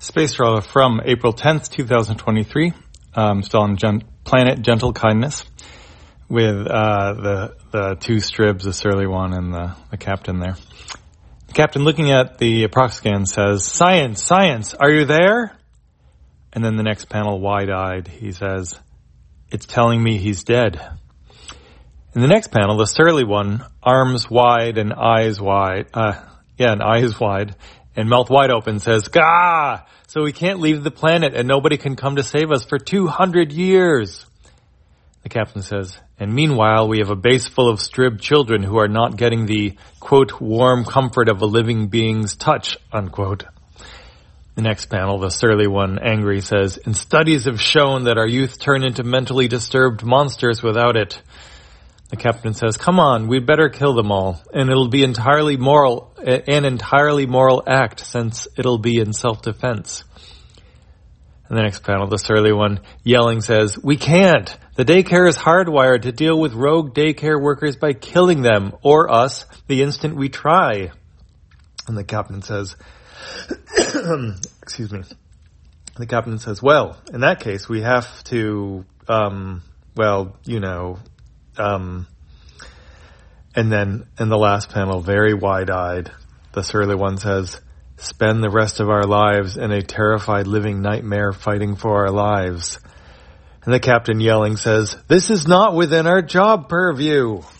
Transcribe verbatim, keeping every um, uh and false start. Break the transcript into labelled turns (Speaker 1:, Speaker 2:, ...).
Speaker 1: Space Traveler from April tenth, twenty twenty-three. Um, still on Gen- Planet Gentle Kindness with uh, the the two Stribs, the surly one, and the, the captain there. The captain, looking at the Proxscan, says, "Science, science, are you there?" And then the next panel, wide-eyed, he says, "It's telling me he's dead." In the next panel, the surly one, arms wide and eyes wide, uh, yeah, and eyes wide, and mouth wide open, says, "Gah! So we can't leave the planet and nobody can come to save us for two hundred years. The captain says, "And meanwhile, we have a base full of Strib children who are not getting the, quote, warm comfort of a living being's touch," unquote. The next panel, the surly one, angry, says, "And studies have shown that our youth turn into mentally disturbed monsters without it." The captain says, "Come on, we'd better kill them all, and it'll be entirely moral, an entirely moral act, since it'll be in self-defense." And the next panel, the surly one, yelling, says, "We can't. The daycare is hardwired to deal with rogue daycare workers by killing them, or us, the instant we try." And the captain says, excuse me. The captain says, "Well, in that case, we have to, um, well, you know, um," and then in the last panel, very wide-eyed, the surly one says, "Spend the rest of our lives in a terrified living nightmare fighting for our lives." And the captain, yelling, says, "This is not within our job purview."